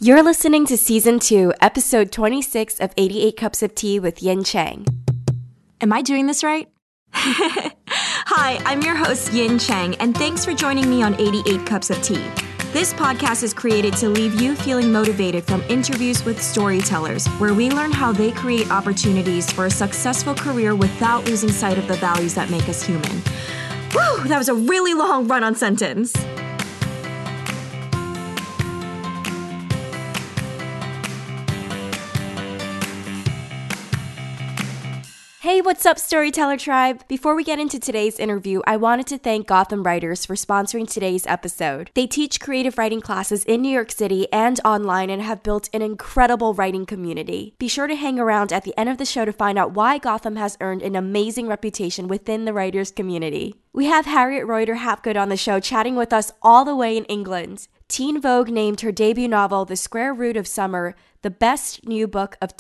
You're listening to Season 2, Episode 26 of 88 Cups of Tea with Yin Chang. Am I doing this right? Hi, I'm your host Yin Chang, and thanks for joining me on 88 Cups of Tea. This podcast is created to leave you feeling motivated from interviews with storytellers, where we learn how they create opportunities for a successful career without losing sight of the values that make us human. Whew, that was a really long run-on sentence. Hey, what's up, Storyteller Tribe? Before we get into today's interview, I wanted to thank Gotham Writers for sponsoring today's episode. They teach creative writing classes in New York City and online and have built an incredible writing community. Be sure to hang around at the end of the show to find out why Gotham has earned an amazing reputation within the writers community. We have Harriet Reuter Hapgood on the show chatting with us all the way in England. Teen Vogue named her debut novel, The Square Root of Summer, the best new book of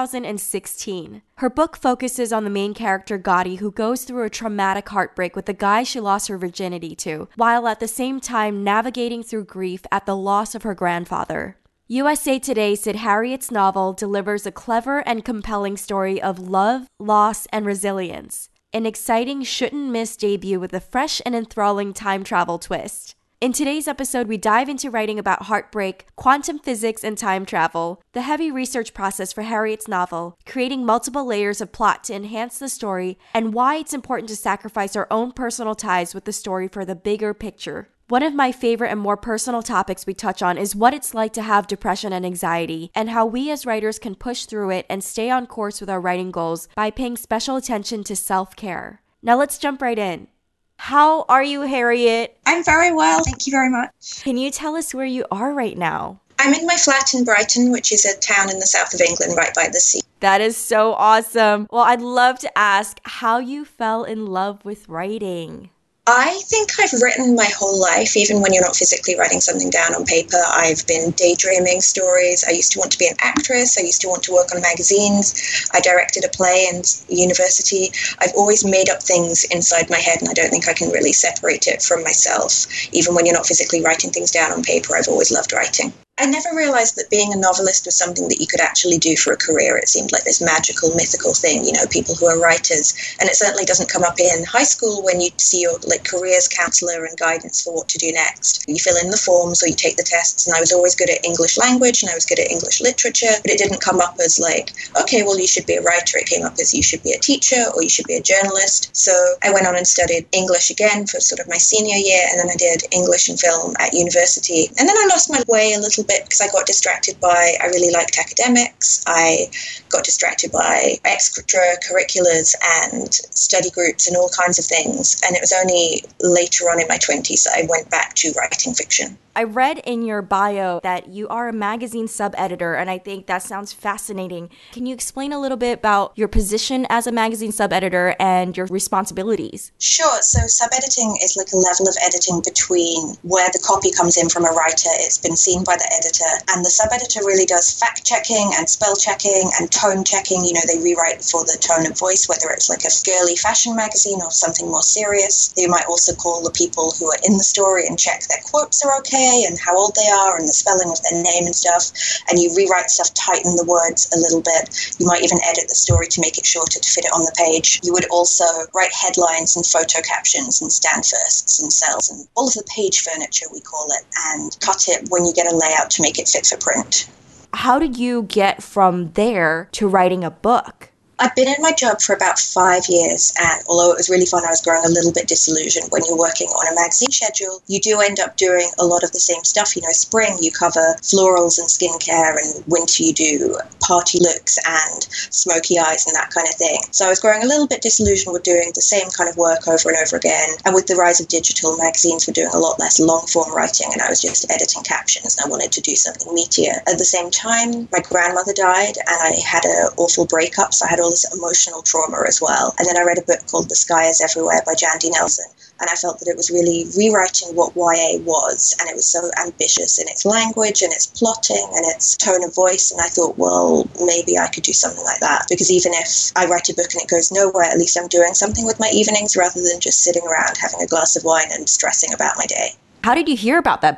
2016. Her book focuses on the main character, Gotti, who goes through a traumatic heartbreak with the guy she lost her virginity to, while at the same time navigating through grief at the loss of her grandfather. USA Today said Harriet's novel delivers a clever and compelling story of love, loss, and resilience. An exciting shouldn't-miss debut with a fresh and enthralling time travel twist. In today's episode, we dive into writing about heartbreak, quantum physics, and time travel, the heavy research process for Harriet's novel, creating multiple layers of plot to enhance the story, and why it's important to sacrifice our own personal ties with the story for the bigger picture. One of my favorite and more personal topics we touch on is what it's like to have depression and anxiety, and how we as writers can push through it and stay on course with our writing goals by paying special attention to self-care. Now let's jump right in. How are you, Harriet? I'm very well, thank you very much. Can you tell us where you are right now? I'm in my flat in Brighton, which is a town in the south of England right by the sea. That is so awesome. Well, I'd love to ask how you fell in love with writing. I think I've written my whole life, even when you're not physically writing something down on paper. I've been daydreaming stories. I used to want to be an actress. I used to want to work on magazines. I directed a play in university. I've always made up things inside my head, and I don't think I can really separate it from myself. Even when you're not physically writing things down on paper, I've always loved writing. I never realized that being a novelist was something that you could actually do for a career. It seemed like this magical, mythical thing, people who are writers. And it certainly doesn't come up in high school when you see your careers counselor and guidance for what to do next. You fill in the forms or you take the tests. And I was always good at English language and I was good at English literature, but it didn't come up as okay, well, you should be a writer. It came up as you should be a teacher or you should be a journalist. So I went on and studied English again for sort of my senior year. And then I did English and film at university. And then I lost my way a little bit because I got distracted by, I really liked academics. I got distracted by extracurriculars and study groups and all kinds of things. And it was only later on in my 20s that I went back to writing fiction. I read in your bio that you are a magazine sub-editor, and I think that sounds fascinating. Can you explain a little bit about your position as a magazine sub-editor and your responsibilities? Sure. So sub-editing is like a level of editing between where the copy comes in from a writer, it's been seen by the editor, and the sub-editor really does fact-checking and spell-checking and tone-checking. They rewrite for the tone of voice, whether it's like a girly fashion magazine or something more serious. They might also call the people who are in the story and check their quotes are okay, and how old they are and the spelling of their name and stuff, and you rewrite stuff, tighten the words a little bit. You might even edit the story to make it shorter to fit it on the page. You would also write headlines and photo captions and stand firsts and cells and all of the page furniture, we call it, and cut it when you get a layout to make it fit for print. How did you get from there to writing a book? I've been in my job for about 5 years, and although it was really fun, I was growing a little bit disillusioned. When you're working on a magazine schedule, you do end up doing a lot of the same stuff. Spring you cover florals and skincare, and winter you do party looks and smoky eyes and that kind of thing. So I was growing a little bit disillusioned with doing the same kind of work over and over again. And with the rise of digital, magazines were doing a lot less long-form writing, and I was just editing captions, and I wanted to do something meatier. At the same time, my grandmother died, and I had an awful breakup, so I had all this emotional trauma as well. And then I read a book called The Sky is Everywhere by Jandy Nelson, and I felt that it was really rewriting what YA was, and it was so ambitious in its language and its plotting and its tone of voice, and I thought, well, maybe I could do something like that, because even if I write a book and it goes nowhere, at least I'm doing something with my evenings rather than just sitting around having a glass of wine and stressing about my day. How did you hear about that book?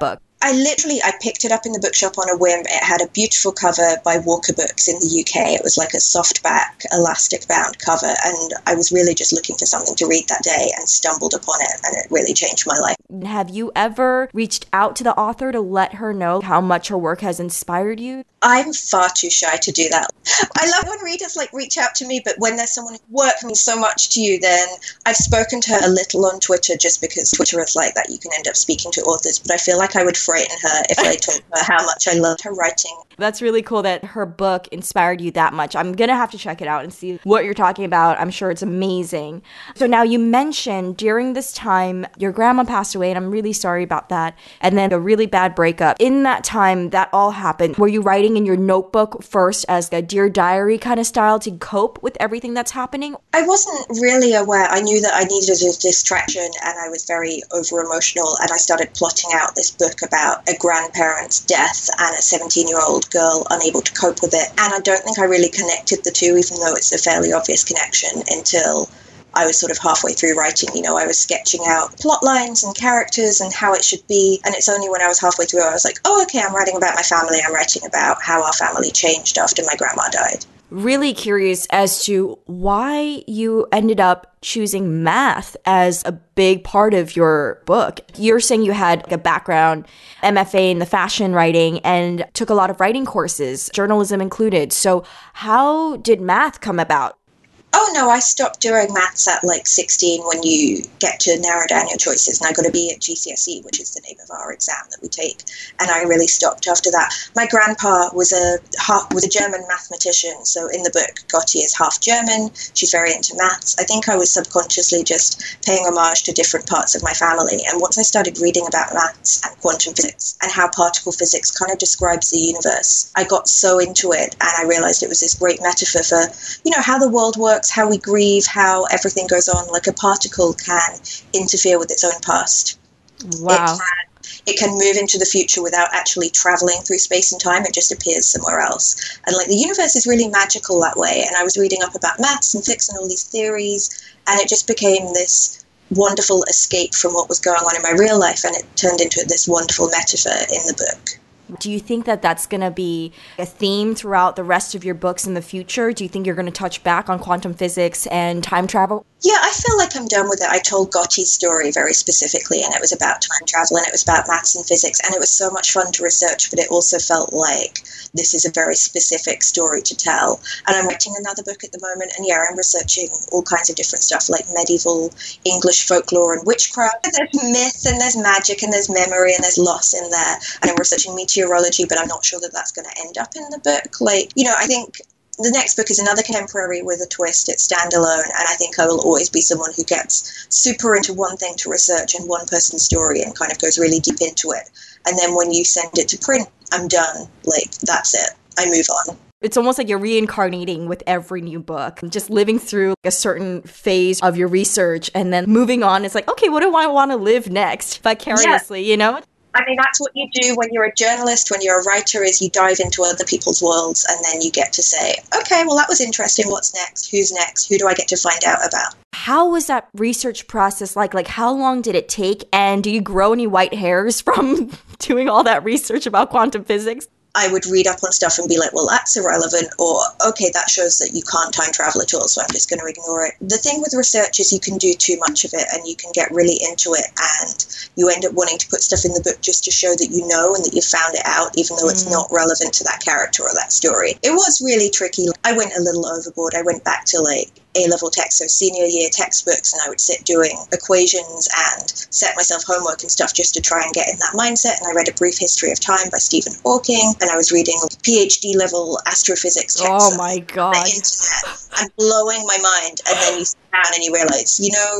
I picked it up in the bookshop on a whim. It had a beautiful cover by Walker Books in the UK. It was like a softback, elastic bound cover. And I was really just looking for something to read that day and stumbled upon it. And it really changed my life. Have you ever reached out to the author to let her know how much her work has inspired you? I'm far too shy to do that. I love when readers reach out to me, but when there's someone whose work means so much to you, then I've spoken to her a little on Twitter, just because Twitter is like that. You can end up speaking to authors, but I feel like I would frighten her if I told her how much I loved her writing. That's really cool that her book inspired you that much. I'm going to have to check it out and see what you're talking about. I'm sure it's amazing. So now you mentioned during this time, your grandma passed away, and I'm really sorry about that. And then a really bad breakup. In that time, that all happened. Were you writing in your notebook first as a Dear Diary kind of style to cope with everything that's happening? I wasn't really aware. I knew that I needed a distraction, and I was very over-emotional, and I started plotting out this book about a grandparent's death and a 17-year-old girl unable to cope with it. And I don't think I really connected the two, even though it's a fairly obvious connection, until I was sort of halfway through writing. I was sketching out plot lines and characters and how it should be. And it's only when I was halfway through I was like, oh, okay, I'm writing about my family. I'm writing about how our family changed after my grandma died. Really curious as to why you ended up choosing math as a big part of your book. You're saying you had a background, MFA in the fashion writing, and took a lot of writing courses, journalism included. So how did math come about? Oh, no, I stopped doing maths at 16 when you get to narrow down your choices. And I got a B at GCSE, which is the name of our exam that we take. And I really stopped after that. My grandpa was a German mathematician. So in the book, Gotti is half German. She's very into maths. I think I was subconsciously just paying homage to different parts of my family. And once I started reading about maths and quantum physics and how particle physics kind of describes the universe, I got so into it. And I realized it was this great metaphor for, how the world works, how we grieve, how everything goes on. Like a particle can interfere with its own past. Wow. It can move into the future without actually traveling through space and time. It just appears somewhere else. And the universe is really magical that way. And I was reading up about maths and physics and all these theories, and it just became this wonderful escape from what was going on in my real life, and it turned into this wonderful metaphor in the book. Do you think that that's going to be a theme throughout the rest of your books in the future? Do you think you're going to touch back on quantum physics and time travel? Yeah, I feel like I'm done with it. I told Gotti's story very specifically, and it was about time travel, and it was about maths and physics, and it was so much fun to research, but it also felt like this is a very specific story to tell. And I'm writing another book at the moment, and yeah, I'm researching all kinds of different stuff, like medieval English folklore and witchcraft. There's myth, and there's magic, and there's memory, and there's loss in there. And I'm researching meteorology, but I'm not sure that that's going to end up in the book. I think the next book is another contemporary with a twist. It's standalone, and I think I will always be someone who gets super into one thing to research and one person's story and kind of goes really deep into it. And then when you send it to print, I'm done. That's it. I move on. It's almost like you're reincarnating with every new book, just living through a certain phase of your research and then moving on. It's like, okay, what do I want to live next vicariously, I mean, that's what you do when you're a journalist, when you're a writer, is you dive into other people's worlds, and then you get to say, okay, well, that was interesting. What's next? Who's next? Who do I get to find out about? How was that research process like? How long did it take? And do you grow any white hairs from doing all that research about quantum physics? I would read up on stuff and be like, well, that's irrelevant, or, okay, that shows that you can't time travel at all, so I'm just going to ignore it. The thing with research is you can do too much of it, and you can get really into it, and you end up wanting to put stuff in the book just to show that you know and that you found it out, even though it's not relevant to that character or that story. It was really tricky. I went a little overboard. I went back to A-level text, so senior year textbooks, and I would sit doing equations and set myself homework and stuff just to try and get in that mindset. And I read A Brief History of Time by Stephen Hawking, and I was reading PhD level astrophysics texts. Oh my God. On the internet. I'm blowing my mind. And then you sit down and you realize,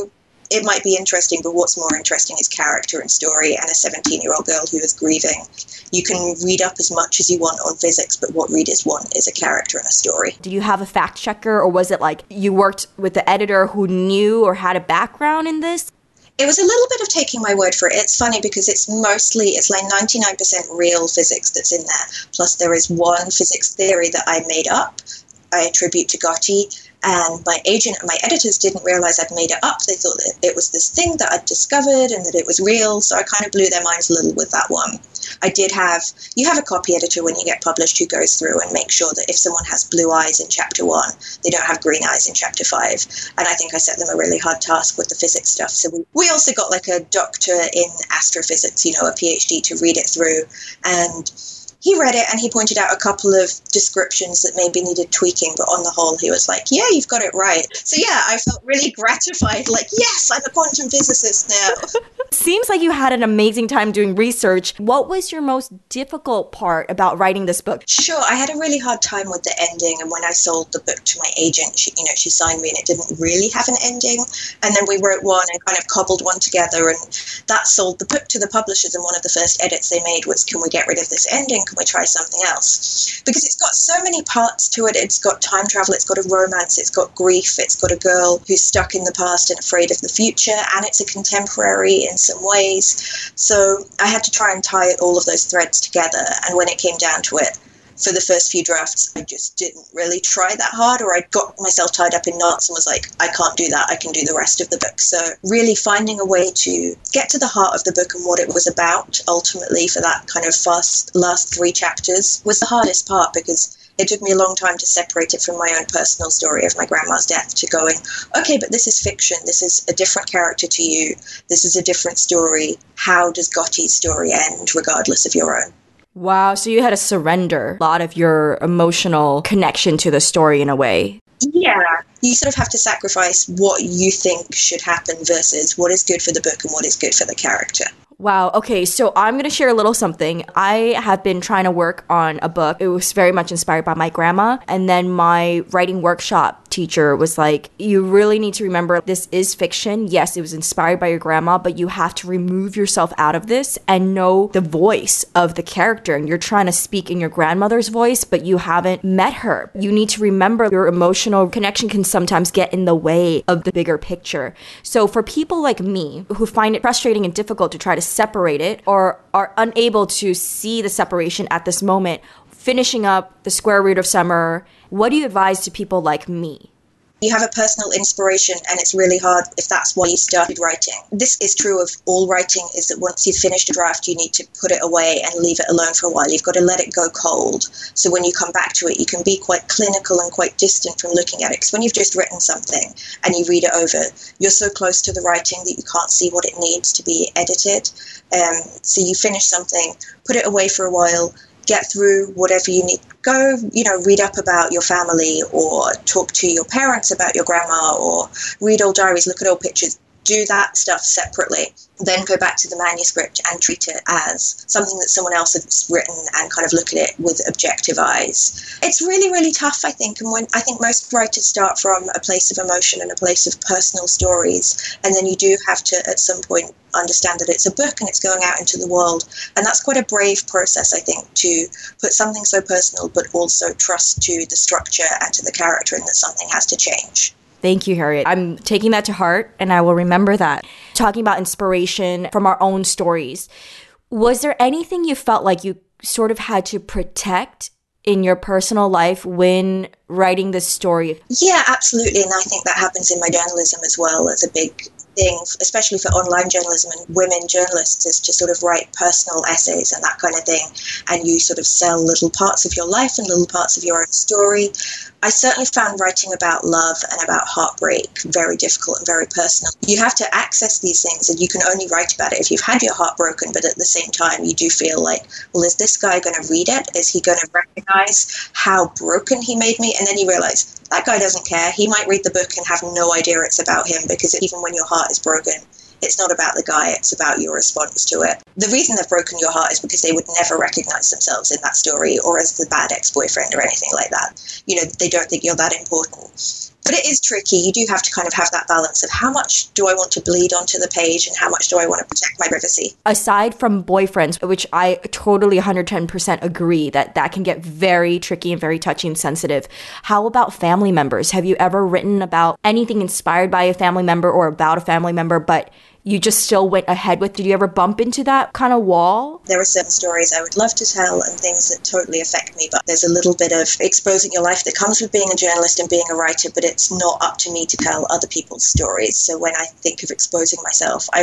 it might be interesting, but what's more interesting is character and story, and a 17-year-old girl who is grieving. You can read up as much as you want on physics, but what readers want is a character and a story. Do you have a fact checker, or was it you worked with the editor who knew or had a background in this? It was a little bit of taking my word for it. It's funny because it's 99% real physics that's in there. Plus there is one physics theory that I made up. I attribute to Gotti. And my agent and my editors didn't realize I'd made it up. They thought that it was this thing that I'd discovered and that it was real. So I kind of blew their minds a little with that one. You have a copy editor when you get published who goes through and makes sure that if someone has blue eyes in chapter 1, they don't have green eyes in chapter 5. And I think I set them a really hard task with the physics stuff. So we also got like a doctor in astrophysics, a PhD, to read it through. And he read it and he pointed out a couple of descriptions that maybe needed tweaking, but on the whole, he was like, yeah, you've got it right. So yeah, I felt really gratified, like, yes, I'm a quantum physicist now. Seems like you had an amazing time doing research. What was your most difficult part about writing this book? Sure, I had a really hard time with the ending, and when I sold the book to my agent, she signed me and it didn't really have an ending. And then we wrote one and kind of cobbled one together, and that sold the book to the publishers, and one of the first edits they made was, can we get rid of this ending? Can we try something else? Because it's got so many parts to it. It's got time travel, it's got a romance, it's got grief, it's got a girl who's stuck in the past and afraid of the future, and it's a contemporary in some ways. So I had to try and tie all of those threads together, and when it came down to it, for the first few drafts, I just didn't really try that hard, or I got myself tied up in knots and was like, I can't do that, I can do the rest of the book. So really finding a way to get to the heart of the book and what it was about, ultimately, for that kind of last 3 chapters, was the hardest part, because it took me a long time to separate it from my own personal story of my grandma's death to going, okay, but this is fiction, this is a different character to you, this is a different story. How does Gotti's story end, regardless of your own? Wow, so you had to surrender a lot of your emotional connection to the story in a way. Yeah. You sort of have to sacrifice what you think should happen versus what is good for the book and what is good for the character. Wow. Okay. So I'm going to share a little something. I have been trying to work on a book. It was very much inspired by my grandma. And then my writing workshop teacher was like, you really need to remember this is fiction. Yes, it was inspired by your grandma, but you have to remove yourself out of this and know the voice of the character. And you're trying to speak in your grandmother's voice, but you haven't met her. You need to remember your emotional connection can sometimes get in the way of the bigger picture. So for people like me who find it frustrating and difficult to try to separate it or are unable to see the separation at this moment, finishing up The Square Root of Summer, what do you advise to people like me? You have a personal inspiration, and it's really hard if that's why you started writing. This is true of all writing, is that once you've finished a draft, you need to put it away and leave it alone for a while. You've got to let it go cold. So when you come back to it, you can be quite clinical and quite distant from looking at it. Because when you've just written something and you read it over, you're so close to the writing that you can't see what it needs to be edited. So you finish something, put it away for a while, get through whatever you need. Go, read up about your family, or talk to your parents about your grandma, or read old diaries, look at old pictures. Do that stuff separately. Then go back to the manuscript and treat it as something that someone else has written and kind of look at it with objective eyes. It's really, really tough, I think. And I think most writers start from a place of emotion and a place of personal stories. And then you do have to, at some point, understand that it's a book and it's going out into the world. And that's quite a brave process, I think, to put something so personal, but also trust to the structure and to the character, and that something has to change. Thank you, Harriet. I'm taking that to heart, and I will remember that. Talking about inspiration from our own stories, was there anything you felt like you sort of had to protect in your personal life when writing this story? Yeah, absolutely. And I think that happens in my journalism as well, as a big thing, especially for online journalism and women journalists, is to sort of write personal essays and that kind of thing. And you sort of sell little parts of your life and little parts of your own story. I certainly found writing about love and about heartbreak very difficult and very personal. You have to access these things, and you can only write about it if you've had your heart broken, but at the same time you do feel like, well, is this guy going to read it? Is he going to recognize how broken he made me? And then you realize that guy doesn't care. He might read the book and have no idea it's about him, because even when your heart is broken, it's not about the guy, it's about your response to it. The reason they've broken your heart is because they would never recognize themselves in that story or as the bad ex-boyfriend or anything like that. They don't think you're that important. But it is tricky. You do have to kind of have that balance of how much do I want to bleed onto the page and how much do I want to protect my privacy. Aside from boyfriends, which I totally 110% agree that can get very tricky and very touchy and sensitive, how about family members? Have you ever written about anything inspired by a family member or about a family member, but you just still went ahead with? Did you ever bump into that kind of wall? There are certain stories I would love to tell and things that totally affect me, but there's a little bit of exposing your life that comes with being a journalist and being a writer, but it's not up to me to tell other people's stories. So when I think of exposing myself, I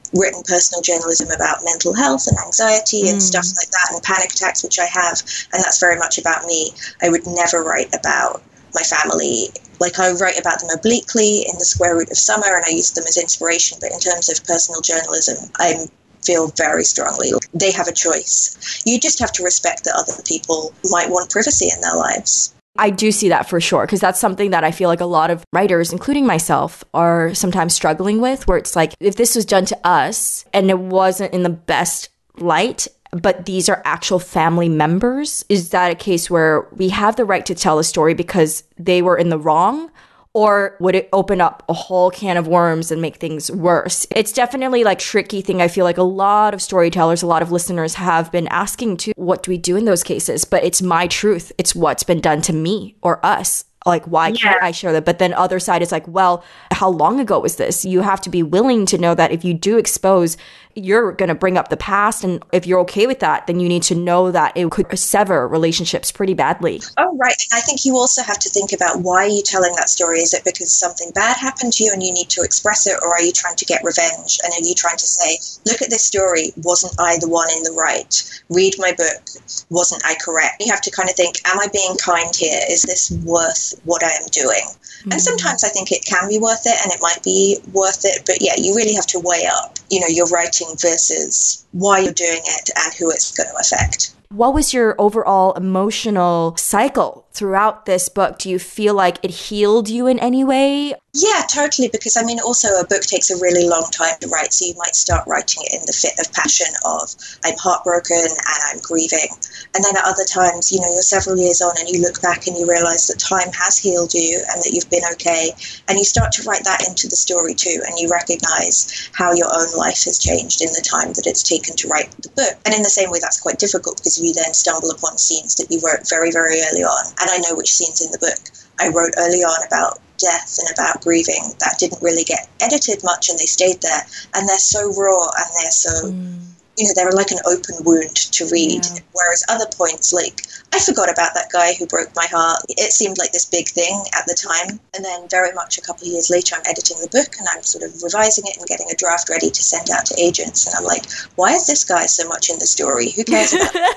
written personal journalism about mental health and anxiety and stuff like that, and panic attacks, which I have, and that's very much about me. I would never write about my family. Like, I write about them obliquely in The Square Root of Summer, and I use them as inspiration, but in terms of personal journalism, I feel very strongly they have a choice. You just have to respect that other people might want privacy in their lives. I do see that for sure, because that's something that I feel like a lot of writers, including myself, are sometimes struggling with, where it's like, if this was done to us and it wasn't in the best light, but these are actual family members, is that a case where we have the right to tell a story because they were in the wrong? Or would it open up a whole can of worms and make things worse? It's definitely like tricky thing. I feel like a lot of storytellers, a lot of listeners have been asking to, what do we do in those cases? But it's my truth. It's what's been done to me or us. Like, why can't I share that? But then other side is like, well, how long ago was this? You have to be willing to know that if you do expose, you're going to bring up the past. And if you're okay with that, then you need to know that it could sever relationships pretty badly. Oh, right. I think you also have to think about, why are you telling that story? Is it because something bad happened to you and you need to express it? Or are you trying to get revenge? And are you trying to say, look at this story, wasn't I the one in the right? Read my book, wasn't I correct? You have to kind of think, am I being kind here? Is this worth what I am doing? And sometimes I think it can be worth it, and it might be worth it. But yeah, you really have to weigh up, your writing versus why you're doing it and who it's going to affect. What was your overall emotional cycle throughout this book? Do you feel like it healed you in any way? Yeah, totally. Because also a book takes a really long time to write. So you might start writing it in the fit of passion of, I'm heartbroken and I'm grieving. And then at other times, you're several years on and you look back and you realize that time has healed you and that you've been okay. And you start to write that into the story too. And you recognize how your own life has changed in the time that it's taken to write the book. And in the same way, that's quite difficult, because you then stumble upon scenes that you wrote very, very early on. And I know which scenes in the book I wrote early on about death and about grieving that didn't really get edited much, and they stayed there. And they're so raw, and they're so, they're like an open wound to read. Yeah. Whereas other points, like, I forgot about that guy who broke my heart. It seemed like this big thing at the time. And then very much a couple of years later, I'm editing the book and I'm sort of revising it and getting a draft ready to send out to agents. And I'm like, why is this guy so much in the story? Who cares about him?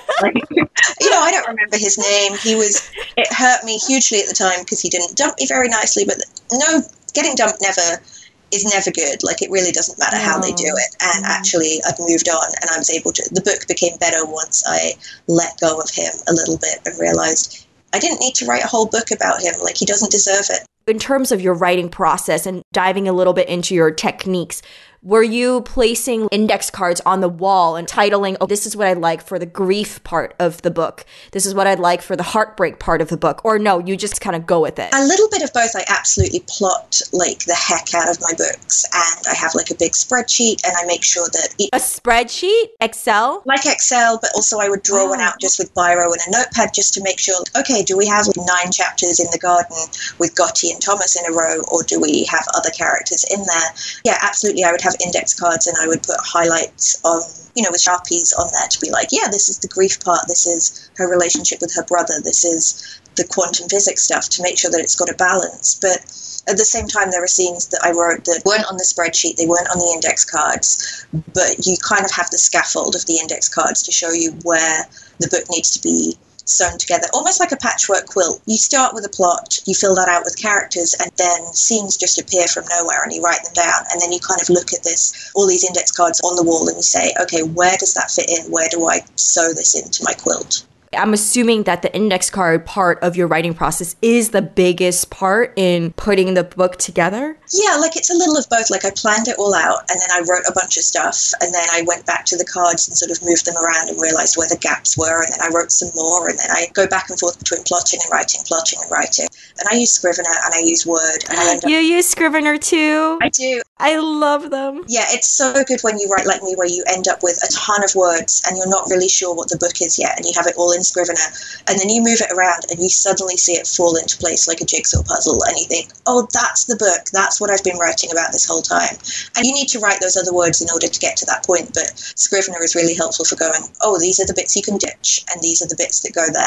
I don't remember his name. It hurt me hugely at the time because he didn't dump me very nicely. But no, getting dumped is never good. Like, it really doesn't matter how they do it. And actually, I've moved on, and I was able to, the book became better once I let go of him a little bit and realized I didn't need to write a whole book about him. Like, he doesn't deserve it. In terms of your writing process and diving a little bit into your techniques, were you placing index cards on the wall and titling, oh, this is what I'd like for the grief part of the book. This is what I'd like for the heartbreak part of the book. Or no, you just kind of go with it? A little bit of both. I absolutely plot like the heck out of my books. And I have like a big spreadsheet, and I make sure that... A spreadsheet? Excel? Like Excel, but also I would draw one out just with biro and a notepad just to make sure, okay, do we have 9 chapters in the garden with Gotti and Thomas in a row, or do we have other characters in there? Yeah, absolutely. I would have index cards, and I would put highlights on, with Sharpies on there to be like, yeah, this is the grief part, this is her relationship with her brother, this is the quantum physics stuff, to make sure that it's got a balance. But at the same time, there are scenes that I wrote that weren't on the spreadsheet, they weren't on the index cards, but you kind of have the scaffold of the index cards to show you where the book needs to be sewn together, almost like a patchwork quilt. You start with a plot, you fill that out with characters, and then scenes just appear from nowhere and you write them down, and then you kind of look at all these index cards on the wall, and you say, okay, where does that fit in? Where do I sew this into my quilt? I'm assuming that the index card part of your writing process is the biggest part in putting the book together? Yeah, like it's a little of both. Like I planned it all out, and then I wrote a bunch of stuff, and then I went back to the cards and sort of moved them around and realized where the gaps were, and then I wrote some more, and then I go back and forth between plotting and writing. And I use Scrivener and I use Word. And I You use Scrivener too? I do. I love them. Yeah, it's so good when you write like me, where you end up with a ton of words and you're not really sure what the book is yet, and you have it all in Scrivener, and then you move it around and you suddenly see it fall into place like a jigsaw puzzle, and you think, oh, that's the book, that's what I've been writing about this whole time. And you need to write those other words in order to get to that point, but Scrivener is really helpful for going, oh, these are the bits you can ditch, and these are the bits that go there.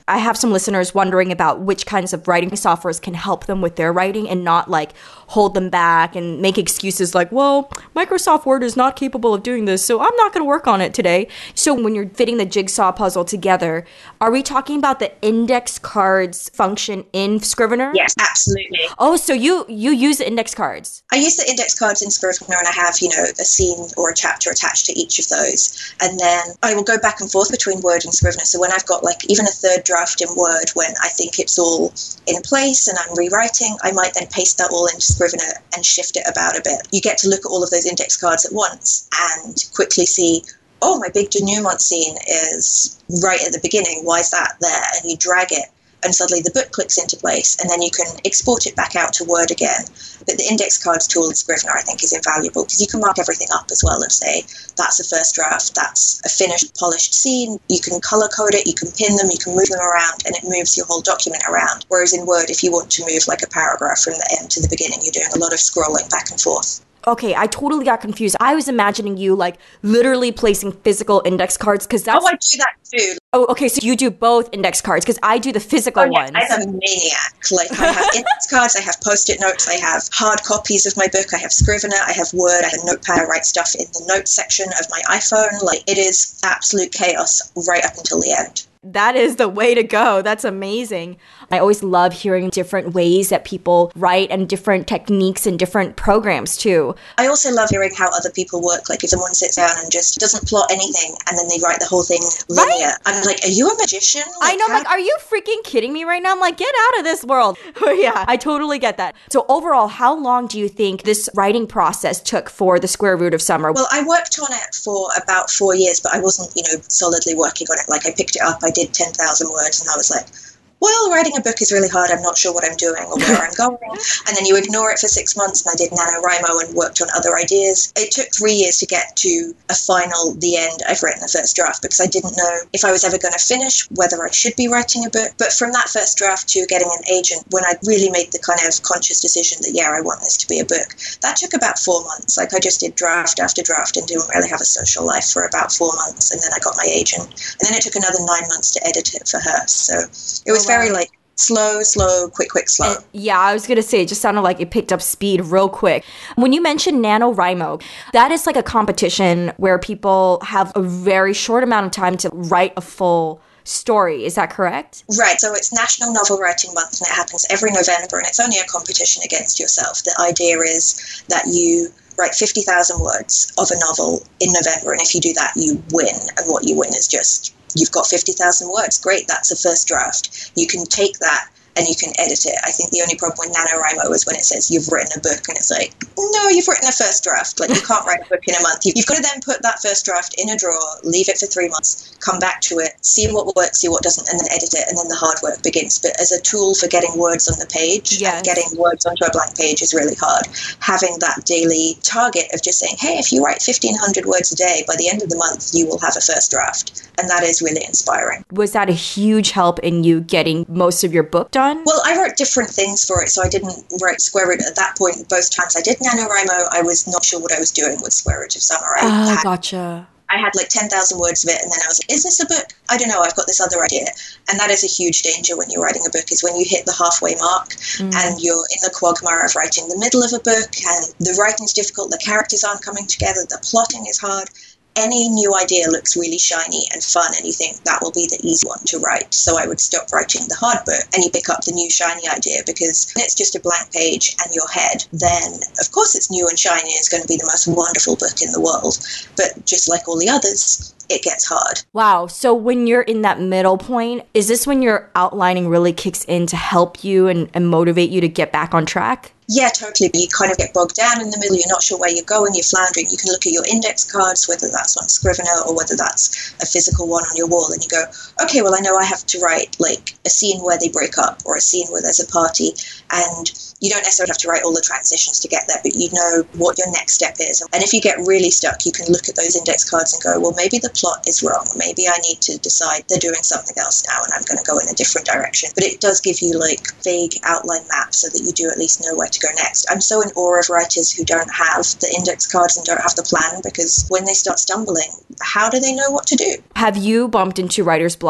I have some listeners wondering about which kinds of writing softwares can help them with their writing and not like hold them back and make excuses like, well, Microsoft Word is not capable of doing this, so I'm not going to work on it today. So when you're fitting the jigsaw puzzle together, are we talking about the index cards function in Scrivener? Yes, absolutely. Oh, so you use the index cards. I use the index cards in Scrivener, and I have, a scene or a chapter attached to each of those. And then I will go back and forth between Word and Scrivener. So when I've got like even a third draft in Word, when I think it's all in place and I'm rewriting, I might then paste that all into Scrivener and shift it about a bit. You get to look at all of those index cards at once and quickly see, oh, my big denouement scene is right at the beginning. Why is that there? And you drag it, and suddenly the book clicks into place, and then you can export it back out to Word again. But the index cards tool in Scrivener, I think, is invaluable because you can mark everything up as well and say, that's a first draft, that's a finished, polished scene. You can color code it, you can pin them, you can move them around, and it moves your whole document around. Whereas in Word, if you want to move like a paragraph from the end to the beginning, you're doing a lot of scrolling back and forth. Okay, I totally got confused. I was imagining you like literally placing physical index cards because that's... Oh, I do that too. Oh, okay, so you do both index cards because I do the physical ones. I'm a maniac. Like, I have index cards, I have post-it notes, I have hard copies of my book, I have Scrivener, I have Word, I have Notepad, I write stuff in the notes section of my iPhone. Like, it is absolute chaos right up until the end. That is the way to go. That's amazing. I always love hearing different ways that people write and different techniques and different programs too. I also love hearing how other people work. Like if someone sits down and just doesn't plot anything and then they write the whole thing linear. Right? I'm like, are you a magician? Like, I know, like, are you freaking kidding me right now? I'm like, get out of this world. Yeah, I totally get that. So overall, how long do you think this writing process took for The Square Root of Summer? Well, I worked on it for about 4 years, but I wasn't, solidly working on it. Like I picked it up, I did 10,000 words, and I was like, well, writing a book is really hard. I'm not sure what I'm doing or where I'm going. And then you ignore it for 6 months, and I did NaNoWriMo and worked on other ideas. It took 3 years to get to a final, the end. I've written the first draft because I didn't know if I was ever going to finish, whether I should be writing a book. But from that first draft to getting an agent, when I really made the kind of conscious decision that, I want this to be a book, that took about 4 months. Like I just did draft after draft and didn't really have a social life for about 4 months. And then I got my agent. And then it took another 9 months to edit it for her. So it was very like, slow, quick, slow. Yeah, I was going to say, it just sounded like it picked up speed real quick. When you mentioned NaNoWriMo, that is like a competition where people have a very short amount of time to write a full story. Is that correct? Right. So it's National Novel Writing Month, and it happens every November, and it's only a competition against yourself. The idea is that you write 50,000 words of a novel in November, and if you do that, you win. And what you win is just, you've got 50,000 words. Great, that's a first draft. You can take that and you can edit it. I think the only problem with NaNoWriMo is when it says you've written a book, and it's like, no, you've written a first draft. Like, you can't write a book in a month. You've got to then put that first draft in a drawer, leave it for 3 months, come back to it, see what works, see what doesn't, and then edit it, and then the hard work begins. But as a tool for getting words on the page, and getting words onto a blank page is really hard. Having that daily target of just saying, hey, if you write 1,500 words a day, by the end of the month, you will have a first draft. And that is really inspiring. Was that a huge help in you getting most of your book done? Well, I wrote different things for it, so I didn't write Square Root at that point. Both times I did NaNoWriMo, I was not sure what I was doing with Square Root of Summer. Gotcha. I had like 10,000 words of it, and then I was like, is this a book? I don't know, I've got this other idea. And that is a huge danger when you're writing a book, is when you hit the halfway mark and you're in the quagmire of writing the middle of a book, and the writing's difficult, the characters aren't coming together, the plotting is hard. Any new idea looks really shiny and fun, and you think that will be the easy one to write. So I would stop writing the hard book and you pick up the new shiny idea, because when it's just a blank page and your head, then of course it's new and shiny and it's going to be the most wonderful book in the world. But just like all the others, it gets hard. Wow. So when you're in that middle point, is this when your outlining really kicks in to help you and motivate you to get back on track? Yeah, totally. You kind of get bogged down in the middle. You're not sure where you're going. You're floundering. You can look at your index cards, whether that's on Scrivener or whether that's a physical one on your wall, and you go, okay, well, I know I have to write like a scene where they break up or a scene where there's a party, and you don't necessarily have to write all the transitions to get there, but you know what your next step is. And if you get really stuck, you can look at those index cards and go, well, maybe the plot is wrong. Maybe I need to decide they're doing something else now and I'm going to go in a different direction. But it does give you like vague outline maps so that you do at least know where to go next. I'm so in awe of writers who don't have the index cards and don't have the plan, because when they start stumbling, how do they know what to do? Have you bumped into writer's block?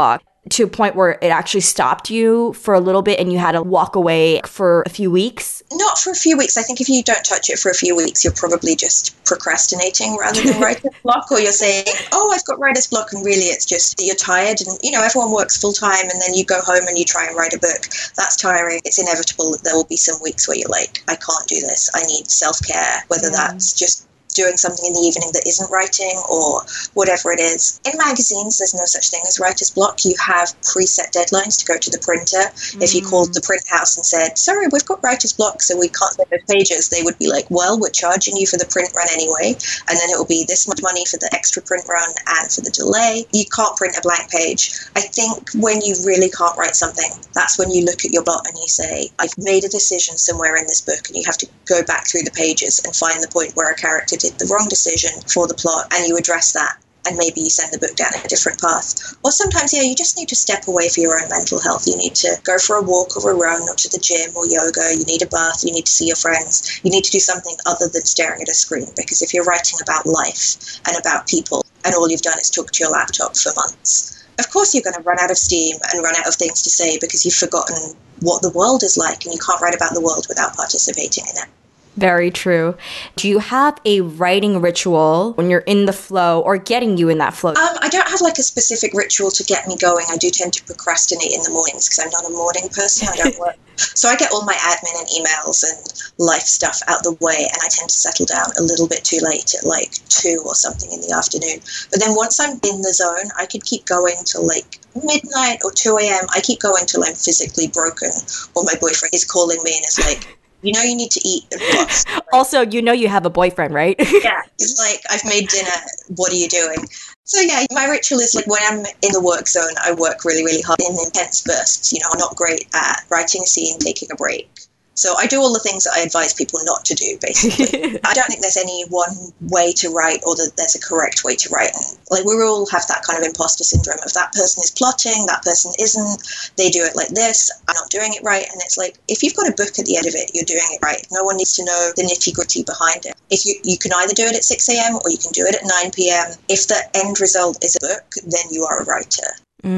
to a point where it actually stopped you for a little bit and you had to walk away for a few weeks? Not for a few weeks. I think if you don't touch it for a few weeks, you're probably just procrastinating rather than writer's block, or you're saying, oh, I've got writer's block, and really it's just that you're tired. And, everyone works full time, and then you go home and you try and write a book. That's tiring. It's inevitable that there will be some weeks where you're like, I can't do this. I need self-care, whether that's just doing something in the evening that isn't writing or whatever it is. In magazines, there's no such thing as writer's block. You have preset deadlines to go to the printer. If you called the print house and said, sorry, we've got writer's block, so we can't get those pages, they would be like, well, we're charging you for the print run anyway, and then it will be this much money for the extra print run and for the delay. You can't print a blank page. I think when you really can't write something, that's when you look at your plot and you say, I've made a decision somewhere in this book, and you have to go back through the pages and find the point where a character did the wrong decision for the plot, and you address that, and maybe you send the book down a different path. Or sometimes, you just need to step away for your own mental health. You need to go for a walk or a run or to the gym or yoga. You need a bath. You need to see your friends. You need to do something other than staring at a screen, because if you're writing about life and about people and all you've done is talk to your laptop for months, of course you're going to run out of steam and run out of things to say, because you've forgotten what the world is like, and you can't write about the world without participating in it. Very true. Do you have a writing ritual when you're in the flow or getting you in that flow? I don't have like a specific ritual to get me going. I do tend to procrastinate in the mornings because I'm not a morning person. I don't work. So I get all my admin and emails and life stuff out the way, and I tend to settle down a little bit too late at like 2 or something in the afternoon. But then once I'm in the zone, I could keep going till like midnight or 2 a.m. I keep going till I'm physically broken, or my boyfriend is calling me and is like, you need to eat. Also, you have a boyfriend, right? Yeah. It's like, I've made dinner. What are you doing? So yeah, my ritual is like when I'm in the work zone, I work really, really hard in intense bursts. I'm not great at writing a scene, taking a break. So I do all the things that I advise people not to do, basically. I don't think there's any one way to write, or that there's a correct way to write. And like, we all have that kind of imposter syndrome of that person is plotting, that person isn't, they do it like this, I'm not doing it right. And it's like, if you've got a book at the end of it, you're doing it right. No one needs to know the nitty-gritty behind it. If you can either do it at 6 a.m. or you can do it at 9 p.m. If the end result is a book, then you are a writer.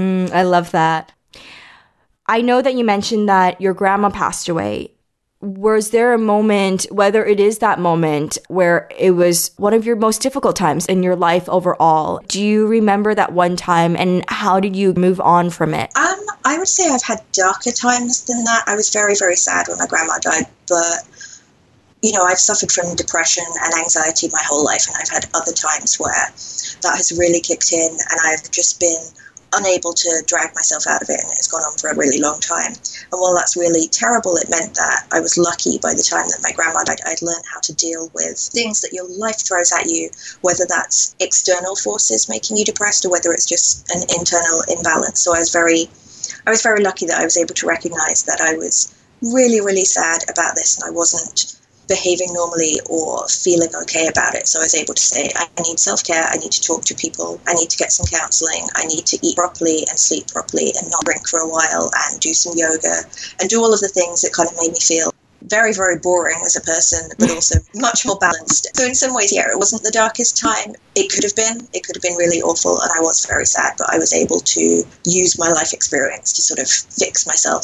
I love that. I know that you mentioned that your grandma passed away. Was there a moment, whether it is that moment, where it was one of your most difficult times in your life overall? Do you remember that one time, and how did you move on from it? I would say I've had darker times than that. I was very, very sad when my grandma died, but I've suffered from depression and anxiety my whole life, and I've had other times where that has really kicked in, and I've just been unable to drag myself out of it, and it's gone on for a really long time. And while that's really terrible, it meant that I was lucky by the time that my grandma died. I'd learned how to deal with things that your life throws at you, whether that's external forces making you depressed or whether it's just an internal imbalance. So I was very lucky that I was able to recognize that I was really, really sad about this, and I wasn't behaving normally or feeling okay about it. So I was able to say, I need self-care, I need to talk to people, I need to get some counseling, I need to eat properly and sleep properly and not drink for a while and do some yoga and do all of the things that kind of made me feel very, very boring as a person, but also much more balanced. So in some ways, yeah, it wasn't the darkest time. It could have been really awful, and I was very sad, but I was able to use my life experience to sort of fix myself.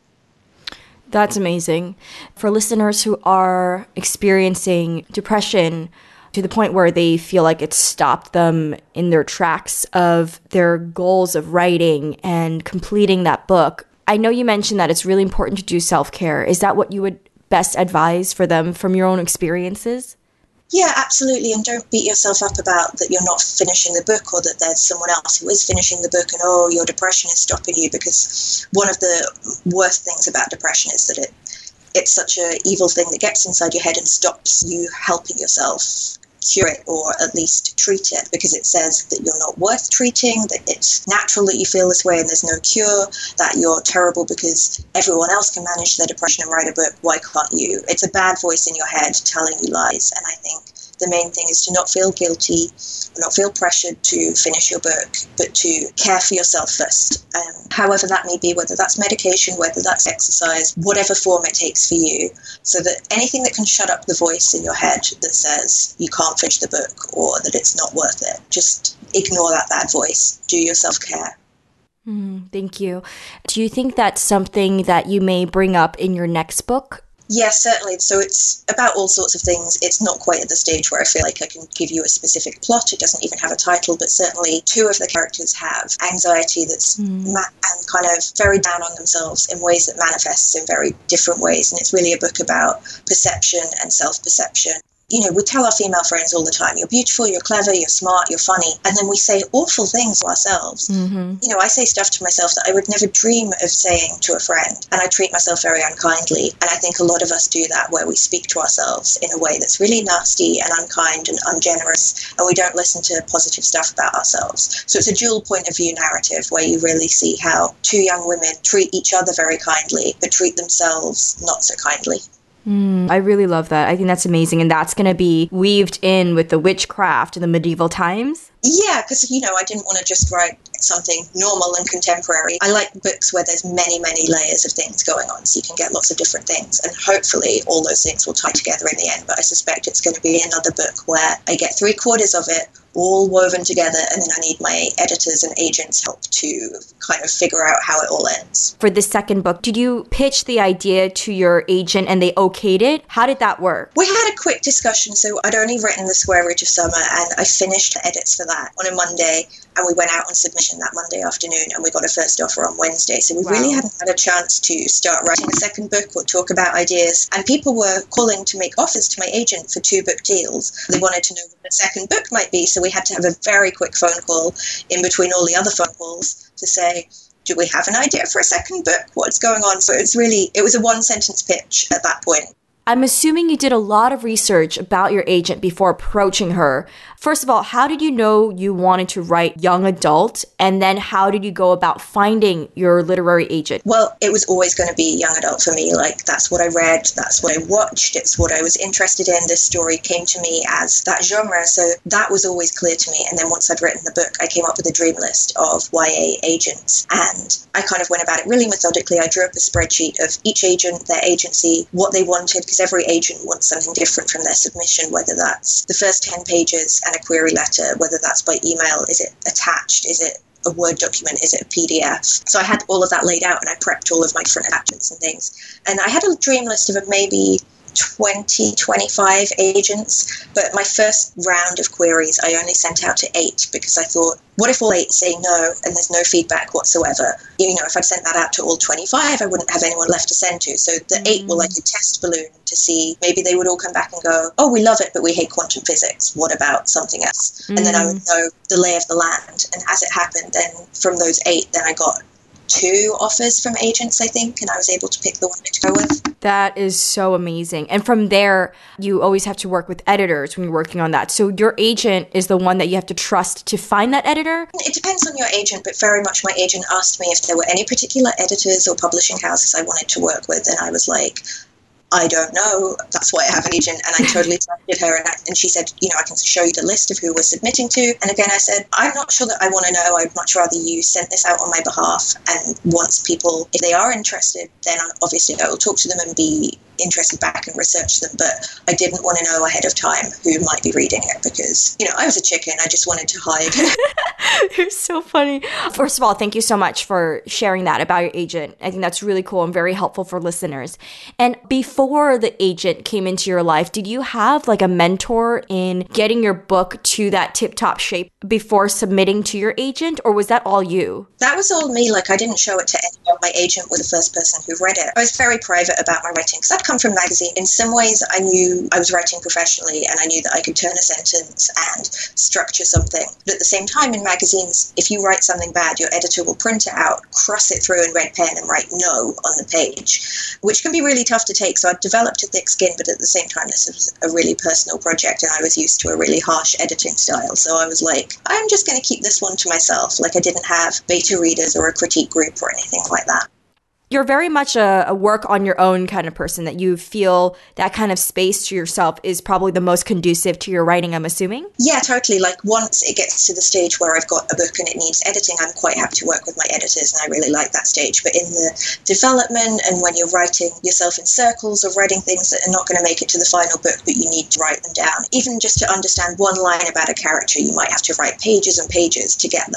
That's amazing. For listeners who are experiencing depression to the point where they feel like it's stopped them in their tracks of their goals of writing and completing that book, I know you mentioned that it's really important to do self-care. Is that what you would best advise for them from your own experiences? Yeah, absolutely. And don't beat yourself up about that you're not finishing the book, or that there's someone else who is finishing the book and, oh, your depression is stopping you. Because one of the worst things about depression is that it's such an evil thing that gets inside your head and stops you helping yourself cure it, or at least treat it, because it says that you're not worth treating, that it's natural that you feel this way and there's no cure, that you're terrible because everyone else can manage their depression and write a book, why can't you? It's a bad voice in your head telling you lies. And I think the main thing is to not feel guilty, not feel pressured to finish your book, but to care for yourself first. However that may be, whether that's medication, whether that's exercise, whatever form it takes for you, so that anything that can shut up the voice in your head that says you can't finish the book or that it's not worth it, just ignore that bad voice. Do your self-care. Thank you. Do you think that's something that you may bring up in your next book? Yes, certainly. So it's about all sorts of things. It's not quite at the stage where I feel like I can give you a specific plot. It doesn't even have a title, but certainly two of the characters have anxiety that's and kind of very down on themselves in ways that manifests in very different ways. And it's really a book about perception and self-perception. You know, we tell our female friends all the time, you're beautiful, you're clever, you're smart, you're funny. And then we say awful things to ourselves. You know, I say stuff to myself that I would never dream of saying to a friend. And I treat myself very unkindly. And I think a lot of us do that, where we speak to ourselves in a way that's really nasty and unkind and ungenerous. And we don't listen to positive stuff about ourselves. So it's a dual point of view narrative where you really see how two young women treat each other very kindly, but treat themselves not so kindly. I really love that. I think that's amazing. And that's going to be weaved in with the witchcraft in the medieval times. Yeah, because, you know, I didn't want to just write something normal and contemporary. I like books where there's many, many layers of things going on, so you can get lots of different things. And hopefully all those things will tie together in the end. But I suspect it's going to be another book where I get 3/4 of it all woven together, and then I need my editors and agents' help to kind of figure out how it all ends. For the second book, did you pitch the idea to your agent and they okayed it? How did that work? We had a quick discussion. So I'd only written The Square Root of Summer, and I finished the edits for that on a Monday, and we went out on submission that Monday afternoon, and we got a first offer on Wednesday. So we really hadn't had a chance to start writing a second book or talk about ideas. And people were calling to make offers to my agent for 2-book deals. They wanted to know what the second book might be, so we had to have a very quick phone call in between all the other phone calls to say, do we have an idea for a second book? What's going on? So it was a 1-sentence pitch at that point. I'm assuming you did a lot of research about your agent before approaching her. First of all, how did you know you wanted to write young adult? And then how did you go about finding your literary agent? Well, it was always going to be young adult for me. Like, that's what I read. That's what I watched. It's what I was interested in. This story came to me as that genre. So that was always clear to me. And then once I'd written the book, I came up with a dream list of YA agents. And I kind of went about it really methodically. I drew up a spreadsheet of each agent, their agency, what they wanted, because every agent wants something different from their submission, whether that's the first 10 pages and a query letter, whether that's by email, is it attached, is it a Word document, is it a PDF? So I had all of that laid out, and I prepped all of my different attachments and things. And I had a dream list of maybe 20, 25 agents, but my first round of queries I only sent out to 8, because I thought, what if all 8 say no and there's no feedback whatsoever? You know, if I'd sent that out to all 25, I wouldn't have anyone left to send to. So the 8 were like a test balloon to see, maybe they would all come back and go, oh, we love it, but we hate quantum physics. What about something else? And then I would know the lay of the land. And as it happened, then from those 8, then I got 2 offers from agents, I think, and I was able to pick the one to go with. That is so amazing. And from there, you always have to work with editors when you're working on that. So your agent is the one that you have to trust to find that editor? It depends on your agent, but very much my agent asked me if there were any particular editors or publishing houses I wanted to work with, and I was like, I don't know. That's why I have an agent. And I totally trusted her. And she said, you know, I can show you the list of who we're submitting to. And again, I said, I'm not sure that I want to know. I'd much rather you send this out on my behalf. And once people, if they are interested, then obviously I will talk to them and be interested back and research them. But I didn't want to know ahead of time who might be reading it because, you know, I was a chicken. I just wanted to hide. You're so funny. First of all, thank you so much for sharing that about your agent. I think that's really cool and very helpful for listeners. And before the agent came into your life, did you have like a mentor in getting your book to that tip-top shape before submitting to your agent, or was that all you? That was all me. Like, I didn't show it to anyone. My agent was the first person who read it. I was very private about my writing because I'd come from magazine. In some ways, I knew I was writing professionally and I knew that I could turn a sentence and structure something. But at the same time, in magazines, if you write something bad, your editor will print it out, cross it through in red pen and write no on the page, which can be really tough to take. So I'd developed a thick skin, but at the same time, this was a really personal project and I was used to a really harsh editing style. So I was like, I'm just going to keep this one to myself. Like, I didn't have beta readers or a critique group or anything like that. You're very much a work on your own kind of person, that you feel that kind of space to yourself is probably the most conducive to your writing, I'm assuming? Yeah, totally. Like, once it gets to the stage where I've got a book and it needs editing, I'm quite happy to work with my editors and I really like that stage. But in the development and when you're writing yourself in circles or writing things that are not going to make it to the final book, but you need to write them down, even just to understand one line about a character, you might have to write pages and pages to get there.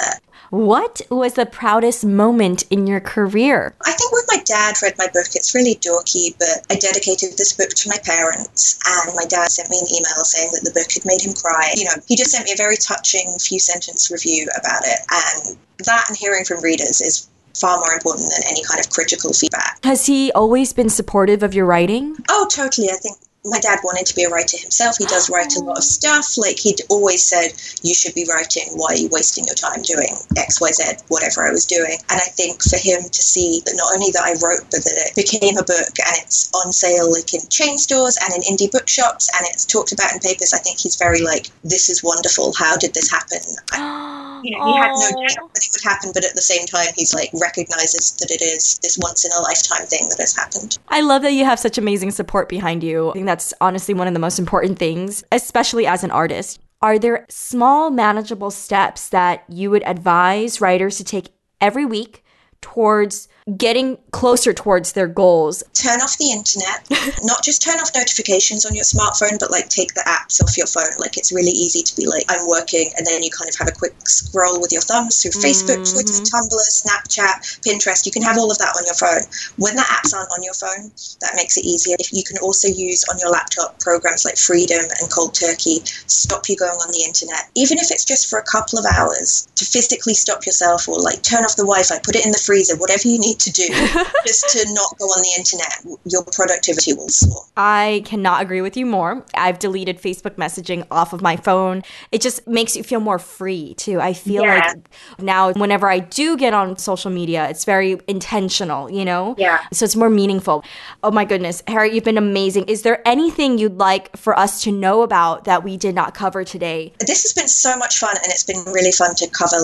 What was the proudest moment in your career? I think when my dad read my book, it's really dorky, but I dedicated this book to my parents, and my dad sent me an email saying that the book had made him cry. He just sent me a very touching few sentence review about it, and that and hearing from readers is far more important than any kind of critical feedback. Has he always been supportive of your writing? Oh, totally. I think my dad wanted to be a writer himself. He does write a lot of stuff. Like, he'd always said, you should be writing. Why are you wasting your time doing X, Y, Z, whatever I was doing? And I think for him to see that not only that I wrote, but that it became a book and it's on sale like in chain stores and in indie bookshops and it's talked about in papers, I think he's very like, this is wonderful. How did this happen? He had no doubt that it would happen, but at the same time, he's like, recognizes that it is this once in a lifetime thing that has happened. I love that you have such amazing support behind you. I think that's honestly one of the most important things, especially as an artist. Are there small, manageable steps that you would advise writers to take every week towards getting closer towards their goals? Turn off the internet. Not just turn off notifications on your smartphone, but like take the apps off your phone. Like, it's really easy to be like, I'm working, and then you kind of have a quick scroll with your thumbs through Facebook, Twitter, Tumblr, Snapchat, Pinterest. You can have all of that on your phone. When the apps aren't on your phone, that makes it easier. If you can also use on your laptop programs like Freedom and Cold Turkey, stop you going on the internet. Even if it's just for a couple of hours, to physically stop yourself, or like turn off the Wi-Fi, put it in the freezer, whatever you need to do, just to not go on the internet, your productivity will soar. I cannot agree with you more. I've deleted Facebook messaging off of my phone. It just makes you feel more free too. I feel like now whenever I do get on social media, it's very intentional, Yeah. So it's more meaningful. Oh my goodness, Harriet, you've been amazing. Is there anything you'd like for us to know about that we did not cover today? This has been so much fun, and it's been really fun to cover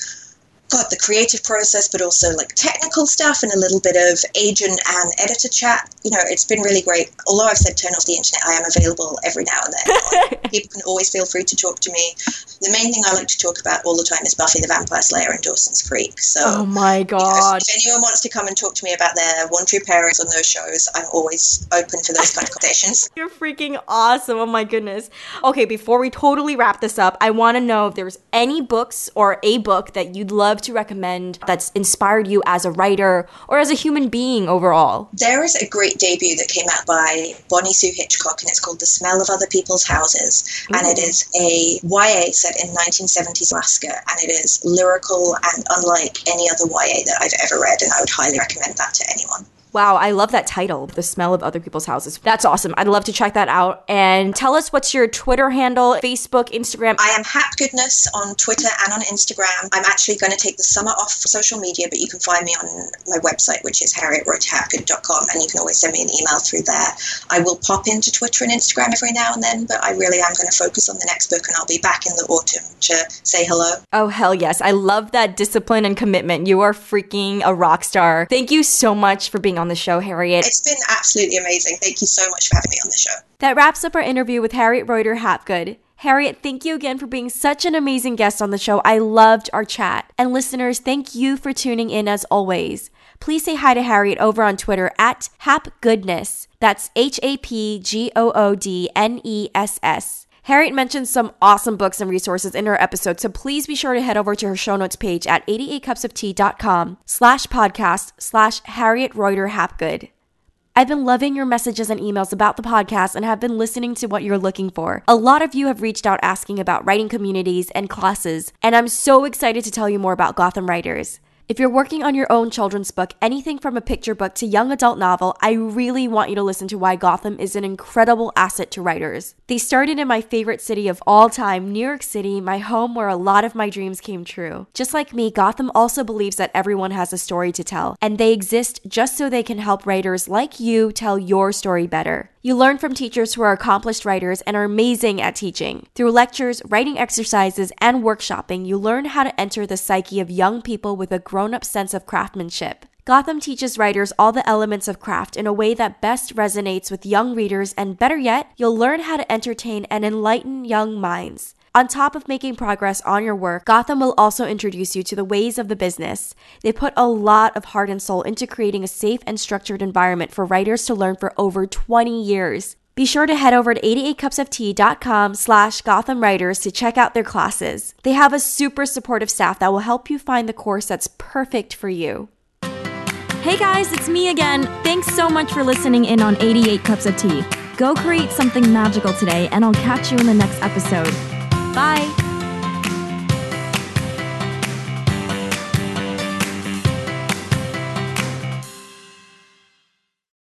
the creative process, but also like technical stuff and a little bit of agent and editor chat. It's been really great. Although I've said turn off the internet, I am available every now and then. People can always feel free to talk to me. The main thing I like to talk about all the time is Buffy the Vampire Slayer and Dawson's Creek. So, oh my God. If anyone wants to come and talk to me about their One True Parents on those shows, I'm always open for those kind of conversations. You're freaking awesome. Oh my goodness. Okay, before we totally wrap this up, I want to know if there's any books or a book that you'd love to recommend that's inspired you as a writer or as a human being overall. There is a great debut that came out by Bonnie Sue Hitchcock, and it's called The Smell of Other People's Houses. Ooh. And it is a YA set in 1970s Alaska, and it is lyrical and unlike any other YA that I've ever read, and I would highly recommend that to anyone. Wow, I love that title, The Smell of Other People's Houses. That's awesome. I'd love to check that out. And tell us, what's your Twitter handle, Facebook, Instagram? I am HapGoodness on Twitter and on Instagram. I'm actually going to take the summer off social media, but you can find me on my website, which is harrietwrotehapgood.com, and you can always send me an email through there. I will pop into Twitter and Instagram every now and then, but I really am going to focus on the next book, and I'll be back in the autumn to say hello. Oh, hell yes. I love that discipline and commitment. You are freaking a rock star. Thank you so much for being on the show, Harriet. It's been absolutely amazing. Thank you so much for having me on the show. That wraps up our interview with Harriet Reuter Hapgood. Harriet, thank you again for being such an amazing guest on the show. I loved our chat. And listeners, thank you for tuning in as always. Please say hi to Harriet over on Twitter at HapGoodness. That's HapGoodness. Harriet mentioned some awesome books and resources in her episode, so please be sure to head over to her show notes page at 88cupsoftea.com/podcast/Harriet Reuter Hapgood. I've been loving your messages and emails about the podcast and have been listening to what you're looking for. A lot of you have reached out asking about writing communities and classes, and I'm so excited to tell you more about Gotham Writers. If you're working on your own children's book, anything from a picture book to young adult novel, I really want you to listen to why Gotham is an incredible asset to writers. They started in my favorite city of all time, New York City, my home where a lot of my dreams came true. Just like me, Gotham also believes that everyone has a story to tell, and they exist just so they can help writers like you tell your story better. You learn from teachers who are accomplished writers and are amazing at teaching. Through lectures, writing exercises, and workshopping, you learn how to enter the psyche of young people with a grown-up sense of craftsmanship. Gotham teaches writers all the elements of craft in a way that best resonates with young readers, and better yet, you'll learn how to entertain and enlighten young minds. On top of making progress on your work, Gotham will also introduce you to the ways of the business. They put a lot of heart and soul into creating a safe and structured environment for writers to learn for over 20 years. Be sure to head over to 88cupsoftea.com/GothamWriters to check out their classes. They have a super supportive staff that will help you find the course that's perfect for you. Hey guys, it's me again. Thanks so much for listening in on 88 Cups of Tea. Go create something magical today, and I'll catch you in the next episode. Bye!